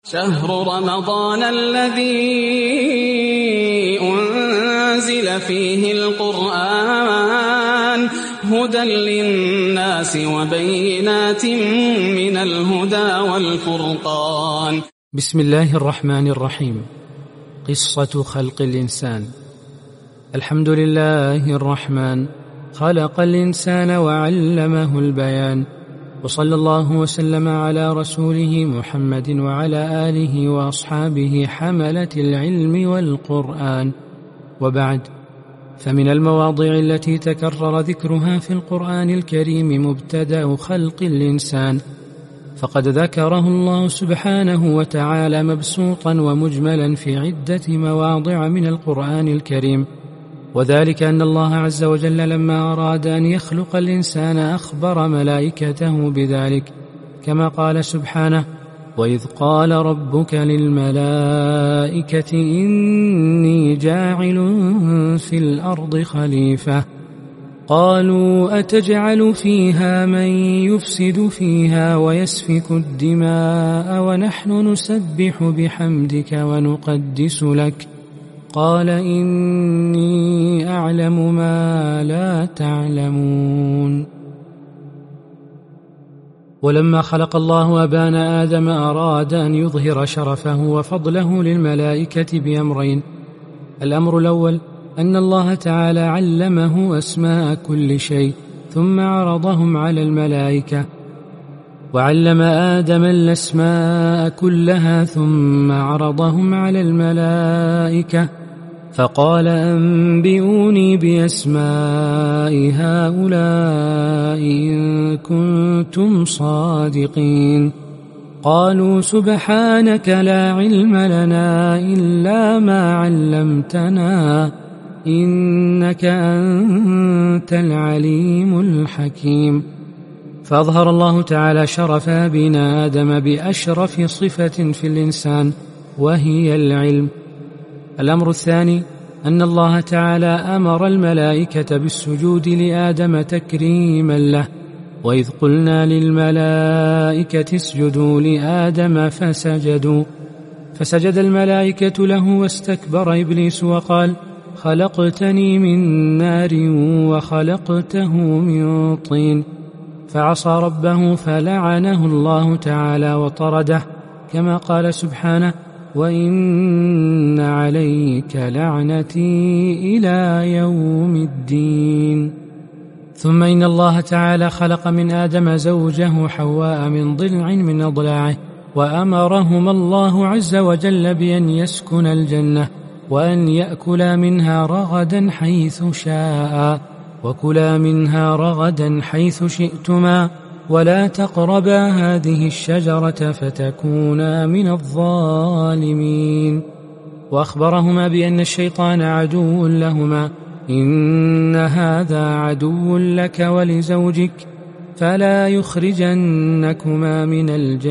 شهر رمضان الذي أنزل فيه القرآن هدى للناس وبينات من الهدى والفرقان. بسم الله الرحمن الرحيم. قصة خلق الإنسان. الحمد لله الرحمن خلق الإنسان وعلمه البيان، وصلى الله وسلم على رسوله محمد وعلى آله وأصحابه حملة العلم والقرآن. وبعد، فمن المواضع التي تكرر ذكرها في القرآن الكريم مبتدأ خلق الإنسان، فقد ذكره الله سبحانه وتعالى مبسوطا ومجملا في عدة مواضع من القرآن الكريم، وذلك أن الله عز وجل لما أراد أن يخلق الإنسان أخبر ملائكته بذلك، كما قال سبحانه: وإذ قال ربك للملائكة إني جاعل في الأرض خليفة قالوا أتجعل فيها من يفسد فيها ويسفك الدماء ونحن نسبح بحمدك ونقدس لك قال إني أعلم ما لا تعلمون. ولما خلق الله أبانا آدم أراد أن يظهر شرفه وفضله للملائكة بأمرين: الأمر الأول أن الله تعالى علمه أسماء كل شيء ثم عرضهم على الملائكة، وعلم آدم الأسماء كلها ثم عرضهم على الملائكة فقال: أنبئوني بأسماء هؤلاء إن كنتم صادقين. قالوا سبحانك لا علم لنا إلا ما علمتنا إنك أنت العليم الحكيم. فأظهر الله تعالى شرف أبينا آدم بأشرف صفة في الإنسان، وهي العلم. الأمر الثاني أن الله تعالى أمر الملائكة بالسجود لآدم تكريما له، وإذ قلنا للملائكة اسجدوا لآدم فسجد الملائكة له، واستكبر إبليس وقال: خلقتني من نار وخلقته من طين، فعصى ربه فلعنه الله تعالى وطرده، كما قال سبحانه: وإن عليك لعنتي إلى يوم الدين. ثم إن الله تعالى خلق من آدم زوجه حواء من ضلع من أضلاعه، وأمرهما الله عز وجل بأن يسكن الجنة وأن يأكلا منها رغدا حيث شاء، وكلا منها رغدا حيث شئتما ولا تقربا هذه الشجرة فتكونا من الظالمين. وأخبرهما بأن الشيطان عدو لهما: إن هذا عدو لك ولزوجك فلا يخرجنكما من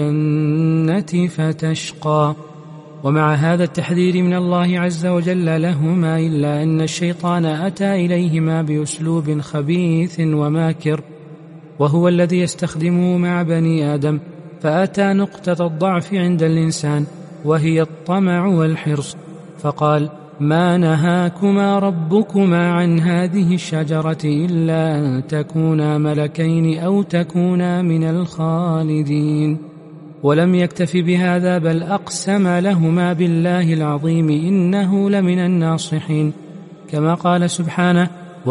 الجنة فتشقى. ومع هذا التحذير من الله عز وجل لهما، إلا أن الشيطان أتى إليهما بأسلوب خبيث وماكر، وهو الذي يستخدمه مع بني آدم، فأتى نقطة الضعف عند الإنسان وهي الطمع والحرص، فقال: ما نهاكما ربكما عن هذه الشجرة إلا أن تكونا ملكين أو تكونا من الخالدين. ولم يكتف بهذا، بل أقسم لهما بالله العظيم إنه لمن الناصحين، كما قال سبحانه: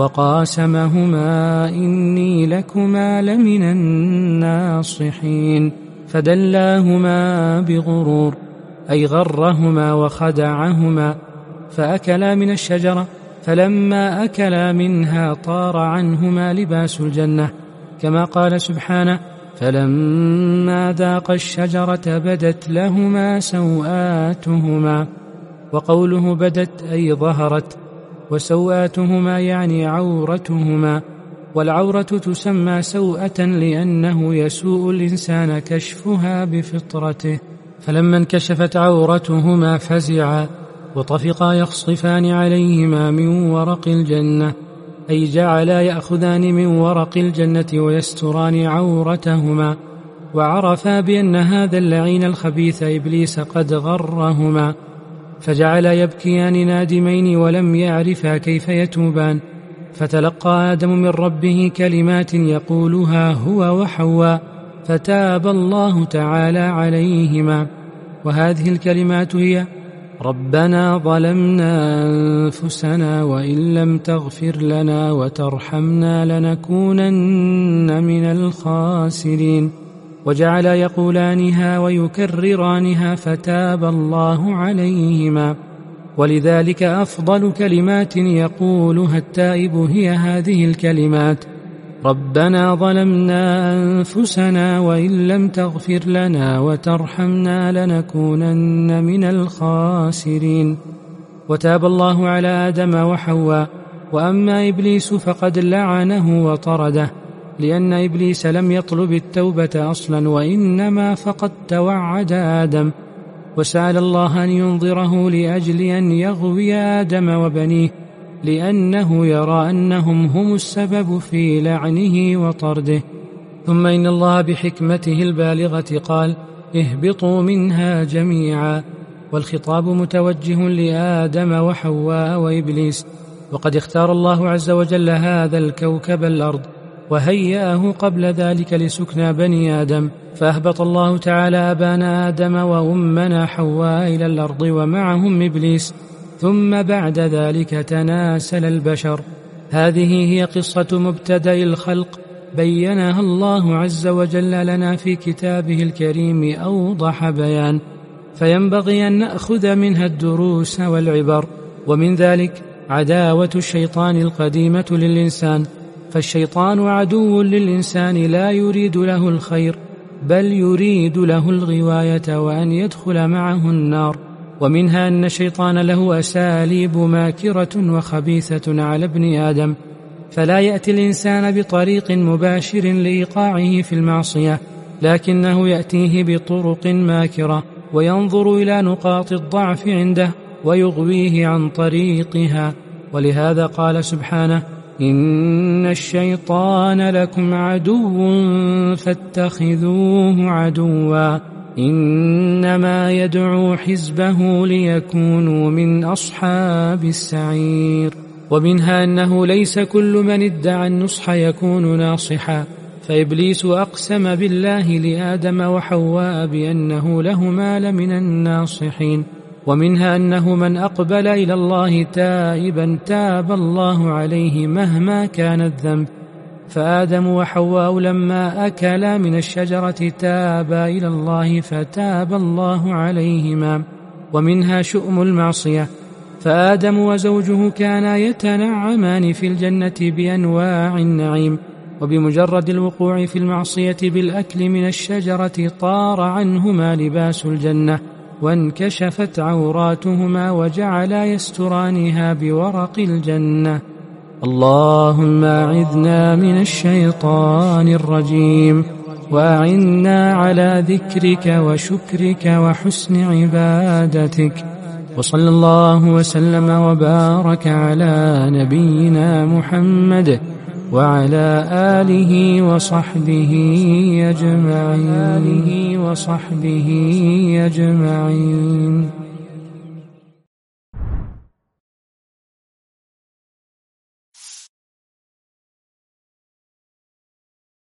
وقاسمهما إني لكما لمن الناصحين. فدلاهما بغرور، أي غرهما وخدعهما، فأكلا من الشجرة، فلما أكلا منها طار عنهما لباس الجنة، كما قال سبحانه: فلما ذاقا الشجرة بدت لهما سوآتهما. وقوله بدت أي ظهرت، وسوآتهما يعني عورتهما، والعورة تسمى سوءة لأنه يسوء الإنسان كشفها بفطرته. فلما انكشفت عورتهما فزعا وطفقا يخصفان عليهما من ورق الجنة، أي جعلا يأخذان من ورق الجنة ويستران عورتهما، وعرفا بأن هذا اللعين الخبيث إبليس قد غرهما، فجعلا يبكيان نادمين ولم يعرفا كيف يتوبان. فتلقى آدم من ربه كلمات يقولها هو وحواء، فتاب الله تعالى عليهما. وهذه الكلمات هي: ربنا ظلمنا أنفسنا وإن لم تغفر لنا وترحمنا لنكونن من الخاسرين. وجعلا يقولانها ويكررانها فتاب الله عليهما. ولذلك أفضل كلمات يقولها التائب هي هذه الكلمات: ربنا ظلمنا أنفسنا وإن لم تغفر لنا وترحمنا لنكونن من الخاسرين. وتاب الله على آدم وحواء. وأما إبليس فقد لعنه وطرده، لأن إبليس لم يطلب التوبة أصلا، وإنما فقد توعد آدم، وسأل الله أن ينظره لأجل أن يغوي آدم وبنيه، لأنه يرى أنهم هم السبب في لعنه وطرده. ثم إن الله بحكمته البالغة قال: اهبطوا منها جميعا، والخطاب متوجه لآدم وحواء وإبليس. وقد اختار الله عز وجل هذا الكوكب الأرض وهيأه قبل ذلك لسكنى بني آدم، فأهبط الله تعالى أبانا آدم وأمنا حواء إلى الأرض ومعهم إبليس، ثم بعد ذلك تناسل البشر. هذه هي قصة مبتدأ الخلق، بينها الله عز وجل لنا في كتابه الكريم أوضح بيان، فينبغي أن نأخذ منها الدروس والعبر. ومن ذلك عداوة الشيطان القديمة للإنسان، فالشيطان عدو للإنسان لا يريد له الخير، بل يريد له الغواية وأن يدخل معه النار. ومنها أن الشيطان له أساليب ماكرة وخبيثة على ابن آدم، فلا يأتي الإنسان بطريق مباشر لإيقاعه في المعصية، لكنه يأتيه بطرق ماكرة، وينظر إلى نقاط الضعف عنده ويغويه عن طريقها. ولهذا قال سبحانه: إن الشيطان لكم عدو فاتخذوه عدوا إنما يدعو حزبه ليكونوا من أصحاب السعير. ومنها أنه ليس كل من ادعى النصح يكون ناصحا، فإبليس أقسم بالله لآدم وحواء بأنه لهما لمن الناصحين. ومنها أنه من أقبل إلى الله تائبا تاب الله عليه مهما كان الذنب، فآدم وحواء لما أكلا من الشجرة تابا إلى الله فتاب الله عليهما. ومنها شؤم المعصية، فآدم وزوجه كانا يتنعمان في الجنة بأنواع النعيم، وبمجرد الوقوع في المعصية بالأكل من الشجرة طار عنهما لباس الجنة، وانكشفت عوراتهما وجعلا يسترانها بورق الجنة. اللهم أعذنا من الشيطان الرجيم، وأعنا على ذكرك وشكرك وحسن عبادتك. وصلى الله وسلم وبارك على نبينا محمد وعلى آله وصحبه أجمعين.